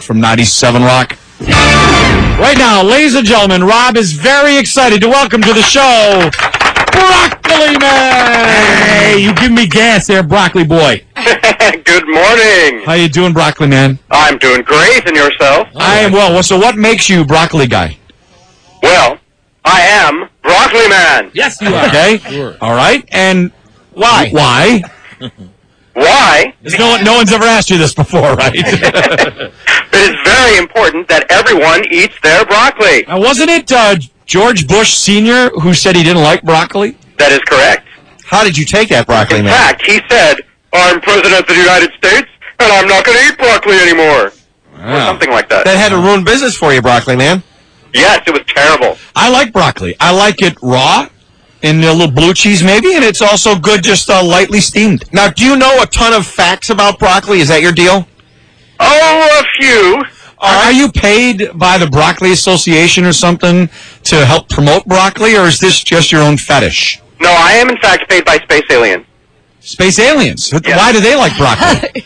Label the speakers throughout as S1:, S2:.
S1: from 97 Rock. Right now, ladies and gentlemen, Rob is very excited to welcome to the show Broccoli Man. Hey, you give me gas there, Broccoli Boy.
S2: Good morning.
S1: How you doing, Broccoli Man?
S2: I'm doing great, and yourself?
S1: I am well. So what makes you Broccoli Guy?
S2: Well, I am Broccoli Man.
S3: Yes, you are.
S1: Okay.
S3: Sure.
S1: All right. And
S2: why?
S1: Why?
S2: Why?
S1: No one's ever asked you this before, right?
S2: It is very important that everyone eats their broccoli.
S1: Wasn't it George Bush Sr. who said he didn't like broccoli?
S2: That is correct.
S4: How did you take that, Broccoli
S2: In
S4: Man?
S2: fact, he said, I'm President of the United States, and I'm not going to eat broccoli anymore. Or something like that.
S4: That had to ruin business for you, Broccoli Man.
S2: Yes, it was terrible.
S1: I like broccoli. I like it raw, in a little blue cheese maybe, and it's also good just lightly steamed.
S4: Now, do you know a ton of facts about broccoli? Is that your deal?
S2: Oh, a few.
S1: Are you paid by the Broccoli Association or something to help promote broccoli, or is this just your own fetish?
S2: No, I am in fact paid by Space Alien.
S1: Space aliens?
S2: Yes.
S1: Why do they like broccoli?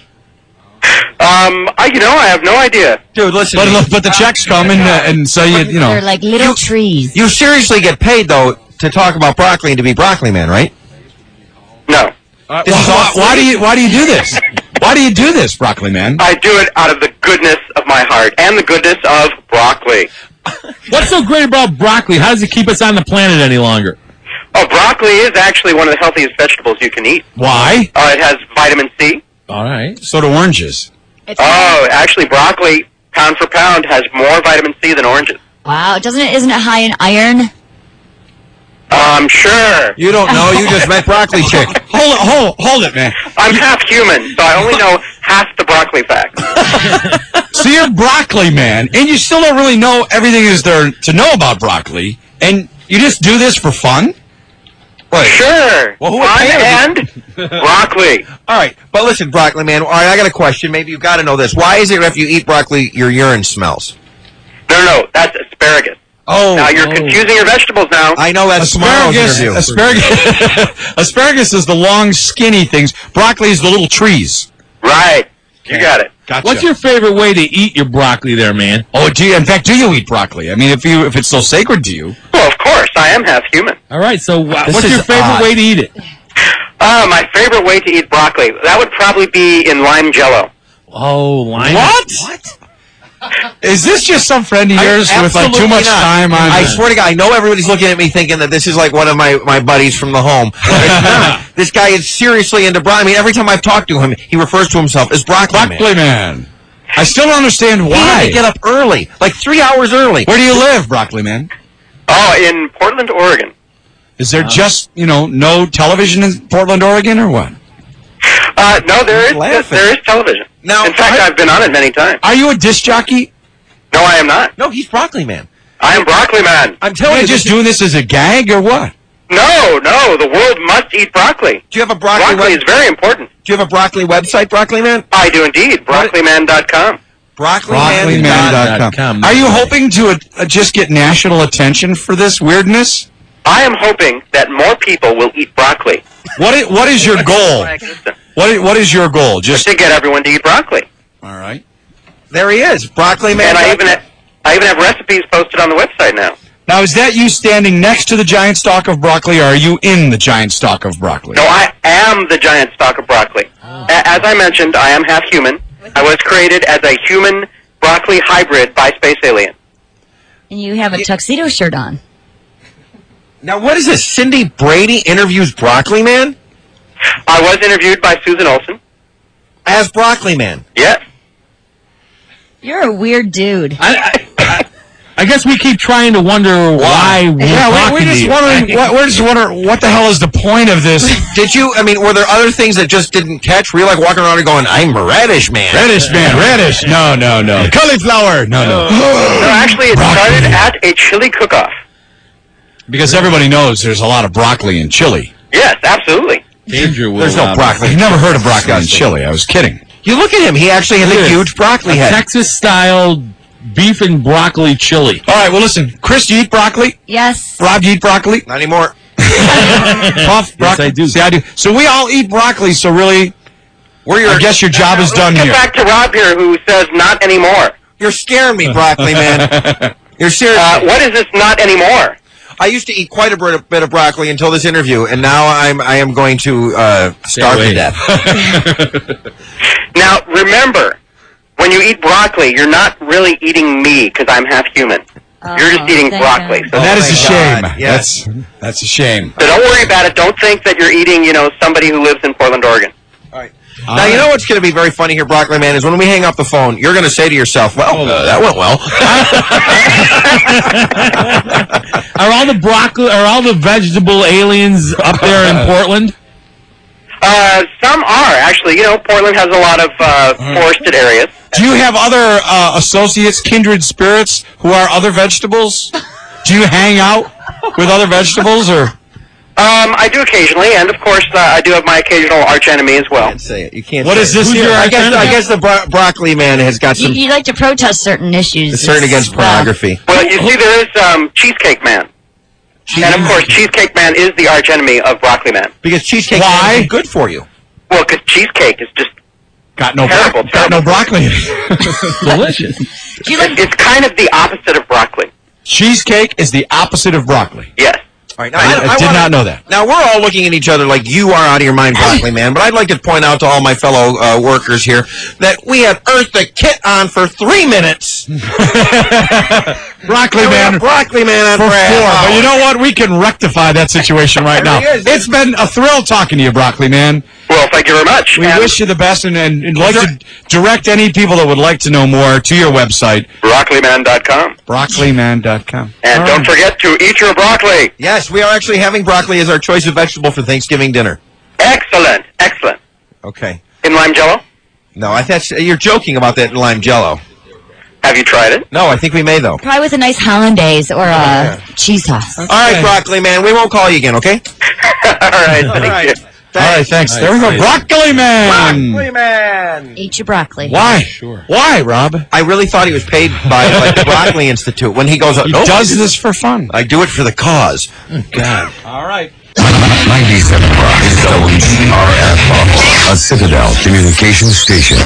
S2: I have no idea.
S4: Dude, listen.
S1: But the checks come and so you know.
S5: They're like little trees.
S4: You seriously get paid, though, to talk about broccoli and to be Broccoli Man, right?
S2: No.
S1: Why do you do this? Why do you do this, Broccoli Man?
S2: I do it out of the goodness of my heart and the goodness of broccoli.
S3: What's so great about broccoli? How does it keep us on the planet any longer?
S2: Oh, broccoli is actually one of the healthiest vegetables you can eat.
S1: Why?
S2: It has vitamin C.
S3: All right.
S1: So do oranges.
S2: Actually, broccoli, pound for pound, has more vitamin C than oranges.
S5: Wow, isn't it high in iron?
S2: Sure.
S4: You don't know. You just met Broccoli Chick.
S1: Hold it, man.
S2: I'm half human, so I only know half the broccoli facts.
S1: So you're Broccoli Man, and you still don't really know everything is there to know about broccoli, and you just do this for fun?
S4: Right.
S2: Sure.
S4: Well, who
S2: Fun
S4: would
S2: and broccoli.
S4: All right, but listen, Broccoli Man. All right, I got a question. Maybe you've got to know this. Why is it if you eat broccoli, your urine smells?
S2: No, that's asparagus.
S4: Oh.
S2: Now you're confusing your vegetables now.
S4: I know that's tomorrow's interview.
S1: Asparagus is the long, skinny things. Broccoli is the little trees.
S2: Right. You got it.
S1: Gotcha.
S3: What's your favorite way to eat your broccoli there, man?
S1: Oh, do you eat broccoli? I mean, if it's so sacred to you.
S2: Well, of course, I am half human.
S3: All right, so what's
S4: is
S3: your favorite
S4: odd.
S3: way to eat it?
S2: My favorite way to eat broccoli, that would probably be in lime jello.
S3: Oh, lime.
S1: What? Is this just some friend of yours with too much time on?
S4: I swear to God, I know everybody's looking at me thinking that this is like one of my buddies from the home. It's not. This guy is seriously into broccoli. I mean, every time I've talked to him, he refers to himself as Broccoli Man.
S1: I still don't understand
S4: He had
S1: why.
S4: to get up early, like 3 hours early.
S1: Where do you live, Broccoli Man?
S2: Oh, in Portland, Oregon.
S1: Is there just, no television in Portland, Oregon, or what?
S2: No, there is television.
S4: Now,
S2: in fact, I've been on it many times.
S1: Are you a disc jockey?
S2: No, I am not.
S4: No, he's Broccoli Man.
S2: I am Broccoli Man.
S4: I'm
S1: Are
S4: telling
S1: you
S4: you,
S1: just doing this as a gag, or what?
S2: No, the world must eat broccoli.
S4: do you have a broccoli?
S2: Broccoli is very important.
S4: Do you have a broccoli website, Broccoli Man?
S2: I do indeed. BroccoliMan.com.
S1: BroccoliMan.com. Are you hoping to just get national attention for this weirdness?
S2: I am hoping that more people will eat broccoli.
S1: What is your goal?
S2: My existence.
S1: What is your goal?
S2: Just to get everyone to eat broccoli.
S1: All right.
S4: There he is, Broccoli Man.
S2: And I even have recipes posted on the website now.
S1: Now, is that you standing next to the giant stalk of broccoli, or are you in the giant stalk of broccoli?
S2: No, I am the giant stalk of broccoli. As I mentioned, I am half human. I was created as a human broccoli hybrid by Space Alien.
S5: And you have a tuxedo shirt on.
S4: Now, what is this? Cindy Brady interviews Broccoli Man
S2: I was interviewed by Susan Olsen.
S4: as Broccoli Man.
S2: Yes.
S5: You're a weird dude.
S3: I guess we keep trying to wonder why we're
S1: we're just wondering what the hell is the point of this?
S4: Were there other things that just didn't catch? Were you like walking around and going, I'm Radish Man?
S1: Radish. No. Cauliflower. No.
S2: No, actually, it started at a chili cook-off.
S1: Because everybody knows there's a lot of broccoli in chili.
S2: Yes, absolutely.
S3: Danger will
S4: There's no broccoli.
S1: I've never heard of broccoli in chili. I was kidding.
S4: You look at him. He actually has a huge broccoli head.
S3: Texas-style beef and broccoli chili.
S1: All right, well, listen. Chris, do you eat broccoli?
S5: Yes.
S1: Rob, do you eat broccoli?
S4: Not anymore.
S1: Puff,
S3: Yes, I do.
S1: See, I do. So we all eat broccoli, so really, I guess your job is done
S2: Let's
S1: here.
S2: get back to Rob here, who says not anymore.
S4: You're scaring me, Broccoli Man. You're serious.
S2: What is this not anymore?
S4: I used to eat quite a bit of broccoli until this interview, and now I am going to starve to death.
S2: Now, remember, when you eat broccoli, you're not really eating me because I'm half human. You're just eating broccoli. So
S1: that is a shame.
S4: Yes.
S1: That's a shame.
S2: So don't worry about it. Don't think that you're eating, somebody who lives in Portland, Oregon.
S4: All right. Now, you know what's going to be very funny here, Broccoli Man, is when we hang up the phone, you're going to say to yourself, well, that went well.
S1: Are all the vegetable aliens up there in Portland?
S2: Some are, actually. Portland has a lot of forested areas.
S3: Do you have other associates, kindred spirits, who are other vegetables? Do you hang out with other vegetables, or?
S2: I do occasionally, and of course, I do have my occasional arch enemy as well.
S4: You can't say it. You can't.
S1: What
S4: say
S1: is this
S4: it.
S1: here?
S4: I guess the Broccoli Man has got some.
S5: You like to protest certain issues.
S4: Certain against pornography.
S2: Well, you see, there is Cheesecake Man. And of course, Cheesecake Man is the arch enemy of Broccoli Man.
S4: Because Cheesecake Man is good for you.
S2: Well, because cheesecake is just
S1: got no broccoli. Delicious.
S2: It's kind of the opposite of broccoli.
S1: Cheesecake is the opposite of broccoli.
S2: Yes.
S4: All right, now,
S1: I did not know that.
S4: Now, we're all looking at each other like you are out of your mind, Broccoli Man, but I'd like to point out to all my fellow workers here that we have Eartha Kitt on for 3 minutes.
S1: Broccoli Man
S4: on
S1: for 4. But you know what? We can rectify that situation right now. It's been a thrill talking to you, Broccoli Man.
S2: Well, thank you very much.
S1: We wish you the best and like to direct any people that would like to know more to your website.
S2: BroccoliMan.com.
S1: BroccoliMan.com.
S2: And don't forget to eat your broccoli.
S4: Yes, we are actually having broccoli as our choice of vegetable for Thanksgiving dinner.
S2: Excellent. Excellent.
S4: Okay.
S2: In lime jello?
S4: No, you're joking about that lime jello.
S2: Have you tried it?
S4: No, I think we may, though.
S5: Probably with a nice hollandaise or a cheese sauce.
S4: All right, Broccoli Man, we won't call you again, okay?
S2: All right, thank you.
S1: All right, thanks. There we go. Broccoli Man.
S4: Broccoli Man.
S5: Eat your broccoli.
S1: Why? Sure. Why, Rob?
S4: I really thought he was paid by the Broccoli Institute when he goes.
S1: He does this for fun.
S4: I do it for the cause.
S1: God. All right.
S6: 97 Rock is WGRF, a Citadel communications station.